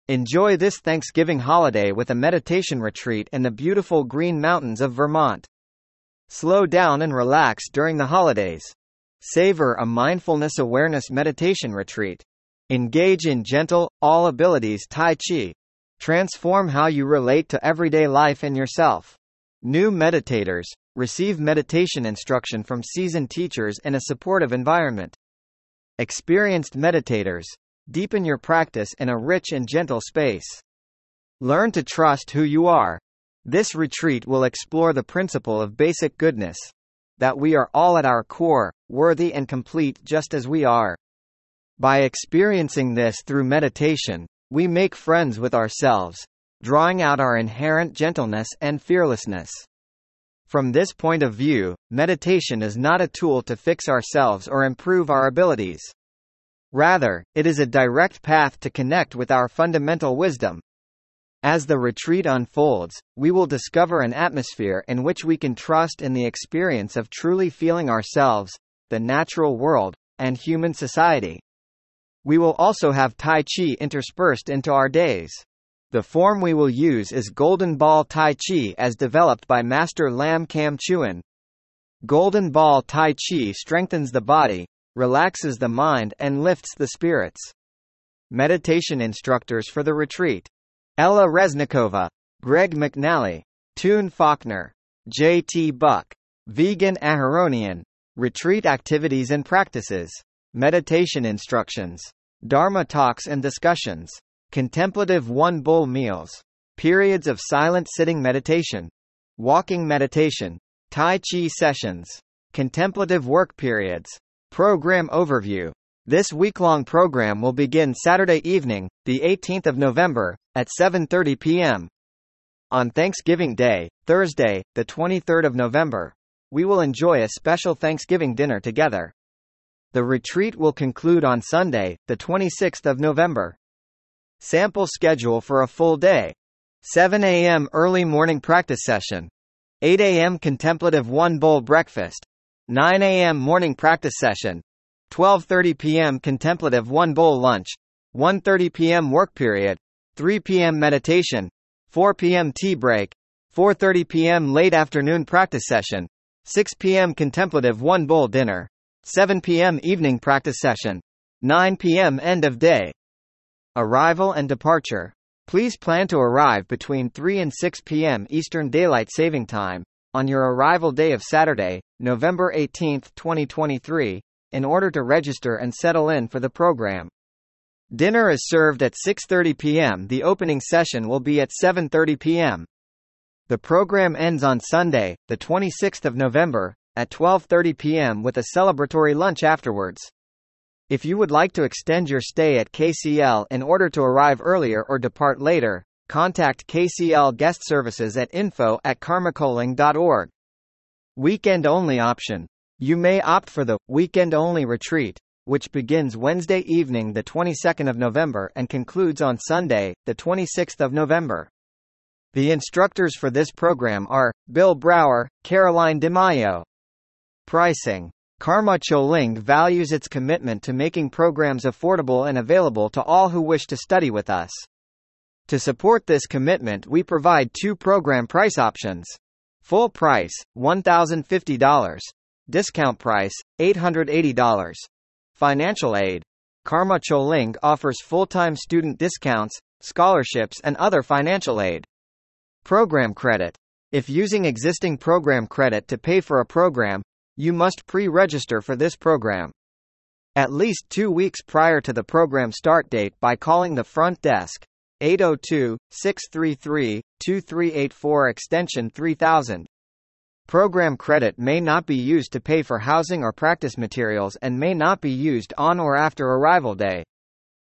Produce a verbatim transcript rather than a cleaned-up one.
Enjoy this Thanksgiving holiday with a meditation retreat in the beautiful Green Mountains of Vermont. Slow down and relax during the holidays. Savor a mindfulness awareness meditation retreat. Engage in gentle, all abilities Tai Chi. Transform how you relate to everyday life and yourself. New meditators, receive meditation instruction from seasoned teachers in a supportive environment. Experienced meditators, deepen your practice in a rich and gentle space. Learn to trust who you are. This retreat will explore the principle of basic goodness, that we are all at our core, worthy and complete just as we are. By experiencing this through meditation, we make friends with ourselves, drawing out our inherent gentleness and fearlessness. From this point of view, meditation is not a tool to fix ourselves or improve our abilities. Rather, it is a direct path to connect with our fundamental wisdom. As the retreat unfolds, we will discover an atmosphere in which we can trust in the experience of truly feeling ourselves, the natural world, and human society. We will also have Tai Chi interspersed into our days. The form we will use is Golden Ball Tai Chi as developed by Master Lam Kam Chuan. Golden Ball Tai Chi strengthens the body, relaxes the mind and lifts the spirits. Meditation instructors for the retreat: Ella Reznikova, Greg McNally, Toon Faulkner, J T Buck, Vegan Aharonian. Retreat activities and practices. Meditation instructions. Dharma talks and discussions. Contemplative one bowl meals. Periods of silent sitting meditation. Walking meditation. Tai Chi sessions. Contemplative work periods. Program overview. This week-long program will begin Saturday evening, the eighteenth of November, at seven thirty p m On Thanksgiving Day, Thursday, the twenty-third of November, we will enjoy a special Thanksgiving dinner together. The retreat will conclude on Sunday, the twenty-sixth of November. Sample schedule for a full day. seven a m early morning practice session. eight a m contemplative one bowl breakfast. nine a m morning practice session. twelve thirty p m contemplative one bowl lunch. one thirty p m work period. three p m meditation. four p m tea break. four thirty p m late afternoon practice session. six p m contemplative one bowl dinner. seven p m evening practice session. nine p m end of day. Arrival and departure. Please plan to arrive between three and six p m Eastern Daylight Saving Time on your arrival day of Saturday, November eighteenth, twenty twenty-three, in order to register and settle in for the program. Dinner is served at six thirty p m The opening session will be at seven thirty p m The program ends on Sunday, the twenty-sixth of November, at twelve thirty p m with a celebratory lunch afterwards. If you would like to extend your stay at K C L in order to arrive earlier or depart later, contact K C L Guest Services at info at karmacoling dot org. Weekend-only option. You may opt for the weekend-only retreat, which begins Wednesday evening the twenty-second of November and concludes on Sunday, the twenty-sixth of November. The instructors for this program are Bill Brower, Caroline DeMaio. Pricing. Karma Choling values its commitment to making programs affordable and available to all who wish to study with us. To support this commitment, we provide two program price options. Full price, one thousand fifty dollars. Discount price, eight hundred eighty dollars. Financial aid. Karma Choling offers full-time student discounts, scholarships and other financial aid. Program credit. If using existing program credit to pay for a program, you must pre-register for this program at least two weeks prior to the program start date by calling the front desk, eight oh two, six three three, two three eight four extension three thousand. Program credit may not be used to pay for housing or practice materials and may not be used on or after arrival day.